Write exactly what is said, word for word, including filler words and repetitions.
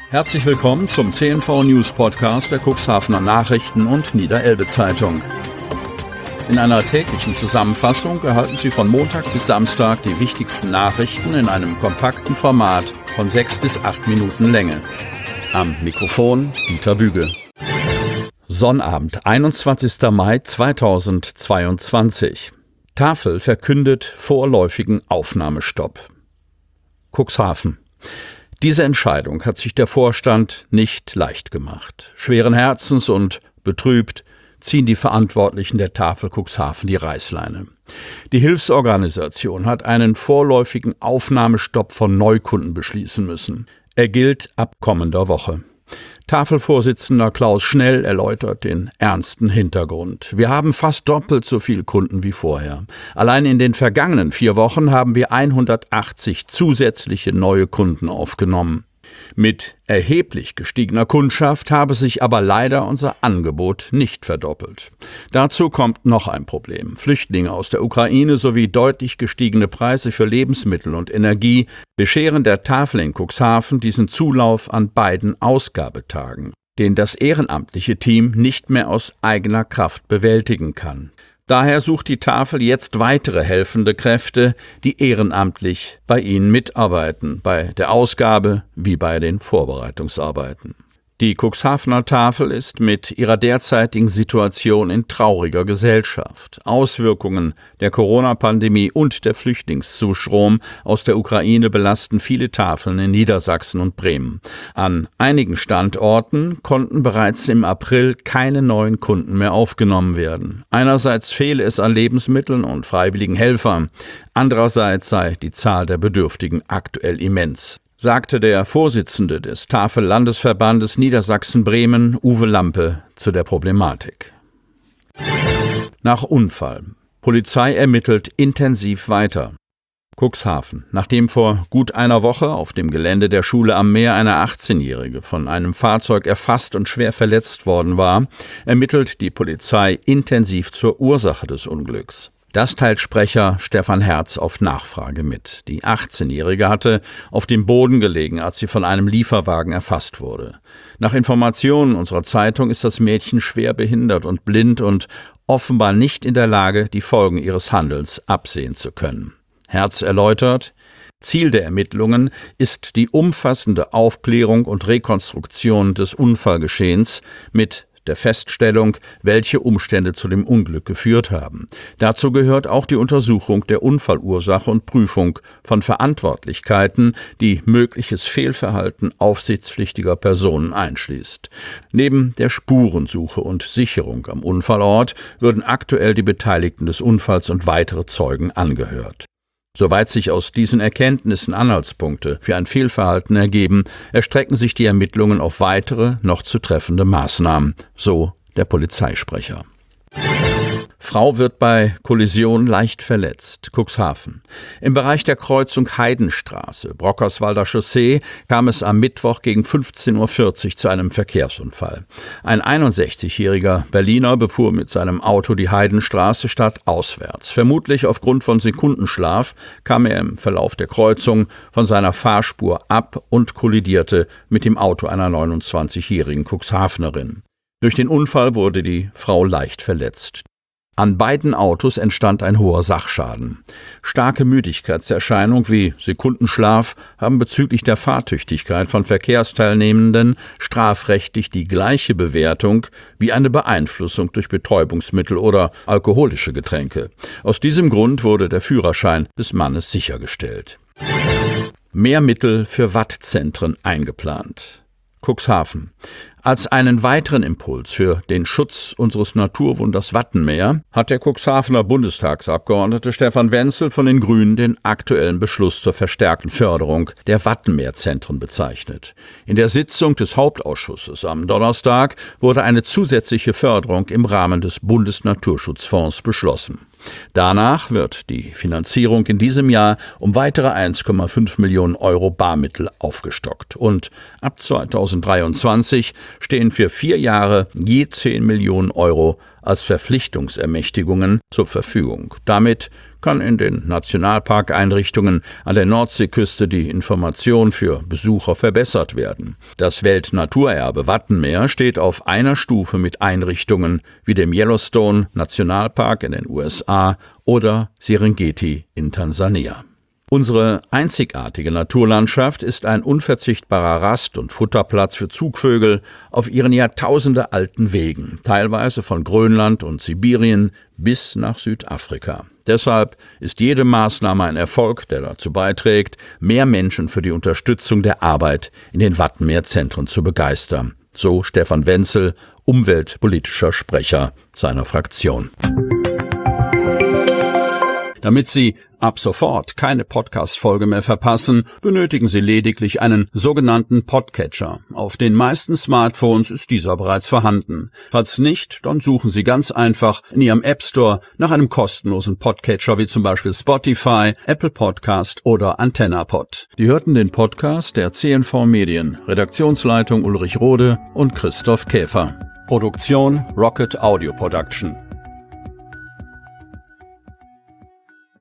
Herzlich willkommen zum C N V News Podcast der Cuxhavener Nachrichten und Niederelbe Zeitung. In einer täglichen Zusammenfassung erhalten Sie von Montag bis Samstag die wichtigsten Nachrichten in einem kompakten Format von sechs bis acht Minuten Länge. Am Mikrofon Dieter Büge. Sonnabend, einundzwanzigster Mai zweitausendzweiundzwanzig. Tafel verkündet vorläufigen Aufnahmestopp. Cuxhaven. Diese Entscheidung hat sich der Vorstand nicht leicht gemacht. Schweren Herzens und betrübt ziehen die Verantwortlichen der Tafel Cuxhaven die Reißleine. Die Hilfsorganisation hat einen vorläufigen Aufnahmestopp von Neukunden beschließen müssen. Er gilt ab kommender Woche. Tafelvorsitzender Klaus Schnell erläutert den ernsten Hintergrund. Wir haben fast doppelt so viele Kunden wie vorher. Allein in den vergangenen vier Wochen haben wir hundertachtzig zusätzliche neue Kunden aufgenommen. Mit erheblich gestiegener Kundschaft habe sich aber leider unser Angebot nicht verdoppelt. Dazu kommt noch ein Problem. Flüchtlinge aus der Ukraine sowie deutlich gestiegene Preise für Lebensmittel und Energie bescheren der Tafel in Cuxhaven diesen Zulauf an beiden Ausgabetagen, den das ehrenamtliche Team nicht mehr aus eigener Kraft bewältigen kann. Daher sucht die Tafel jetzt weitere helfende Kräfte, die ehrenamtlich bei ihnen mitarbeiten, bei der Ausgabe wie bei den Vorbereitungsarbeiten. Die Cuxhavener Tafel ist mit ihrer derzeitigen Situation in trauriger Gesellschaft. Auswirkungen der Corona-Pandemie und der Flüchtlingszustrom aus der Ukraine belasten viele Tafeln in Niedersachsen und Bremen. An einigen Standorten konnten bereits im April keine neuen Kunden mehr aufgenommen werden. Einerseits fehle es an Lebensmitteln und freiwilligen Helfern, andererseits sei die Zahl der Bedürftigen aktuell immens, sagte der Vorsitzende des Tafel-Landesverbandes Niedersachsen-Bremen, Uwe Lampe, zu der Problematik. Nach Unfall. Polizei ermittelt intensiv weiter. Cuxhaven. Nachdem vor gut einer Woche auf dem Gelände der Schule am Meer eine achtzehnjährige von einem Fahrzeug erfasst und schwer verletzt worden war, ermittelt die Polizei intensiv zur Ursache des Unglücks. Das teilt Sprecher Stefan Herz auf Nachfrage mit. Die achtzehnjährige hatte auf dem Boden gelegen, als sie von einem Lieferwagen erfasst wurde. Nach Informationen unserer Zeitung ist das Mädchen schwer behindert und blind und offenbar nicht in der Lage, die Folgen ihres Handelns absehen zu können. Herz erläutert: Ziel der Ermittlungen ist die umfassende Aufklärung und Rekonstruktion des Unfallgeschehens mit der Feststellung, welche Umstände zu dem Unglück geführt haben. Dazu gehört auch die Untersuchung der Unfallursache und Prüfung von Verantwortlichkeiten, die mögliches Fehlverhalten aufsichtspflichtiger Personen einschließt. Neben der Spurensuche und Sicherung am Unfallort würden aktuell die Beteiligten des Unfalls und weitere Zeugen angehört. Soweit sich aus diesen Erkenntnissen Anhaltspunkte für ein Fehlverhalten ergeben, erstrecken sich die Ermittlungen auf weitere, noch zu treffende Maßnahmen, so der Polizeisprecher. Frau wird bei Kollision leicht verletzt. Cuxhaven. Im Bereich der Kreuzung Heidenstraße, Brockerswalder Chaussee, kam es am Mittwoch gegen fünfzehn Uhr vierzig zu einem Verkehrsunfall. Ein einundsechzigjähriger Berliner befuhr mit seinem Auto die Heidenstraße stadtauswärts. Vermutlich aufgrund von Sekundenschlaf kam er im Verlauf der Kreuzung von seiner Fahrspur ab und kollidierte mit dem Auto einer neunundzwanzigjährigen Cuxhavenerin. Durch den Unfall wurde die Frau leicht verletzt. An beiden Autos entstand ein hoher Sachschaden. Starke Müdigkeitserscheinung wie Sekundenschlaf haben bezüglich der Fahrtüchtigkeit von Verkehrsteilnehmenden strafrechtlich die gleiche Bewertung wie eine Beeinflussung durch Betäubungsmittel oder alkoholische Getränke. Aus diesem Grund wurde der Führerschein des Mannes sichergestellt. Mehr Mittel für Wattzentren eingeplant. Cuxhaven. Als einen weiteren Impuls für den Schutz unseres Naturwunders Wattenmeer hat der Cuxhavener Bundestagsabgeordnete Stefan Wenzel von den Grünen den aktuellen Beschluss zur verstärkten Förderung der Wattenmeerzentren bezeichnet. In der Sitzung des Hauptausschusses am Donnerstag wurde eine zusätzliche Förderung im Rahmen des Bundesnaturschutzfonds beschlossen. Danach wird die Finanzierung in diesem Jahr um weitere eins Komma fünf Millionen Euro Barmittel aufgestockt. Und ab zweitausenddreiundzwanzig stehen für vier Jahre je zehn Millionen Euro als Verpflichtungsermächtigungen zur Verfügung. Damit kann in den Nationalparkeinrichtungen an der Nordseeküste die Information für Besucher verbessert werden. Das Weltnaturerbe Wattenmeer steht auf einer Stufe mit Einrichtungen wie dem Yellowstone Nationalpark in den U S A oder Serengeti in Tansania. Unsere einzigartige Naturlandschaft ist ein unverzichtbarer Rast- und Futterplatz für Zugvögel auf ihren jahrtausendealten Wegen, teilweise von Grönland und Sibirien bis nach Südafrika. Deshalb ist jede Maßnahme ein Erfolg, der dazu beiträgt, mehr Menschen für die Unterstützung der Arbeit in den Wattenmeerzentren zu begeistern. So Stefan Wenzel, umweltpolitischer Sprecher seiner Fraktion. Damit Sie ab sofort keine Podcast-Folge mehr verpassen, benötigen Sie lediglich einen sogenannten Podcatcher. Auf den meisten Smartphones ist dieser bereits vorhanden. Falls nicht, dann suchen Sie ganz einfach in Ihrem App Store nach einem kostenlosen Podcatcher wie zum Beispiel Spotify, Apple Podcast oder AntennaPod. Sie hörten den Podcast der C N V Medien, Redaktionsleitung Ulrich Rode und Christoph Käfer. Produktion Rocket Audio Production.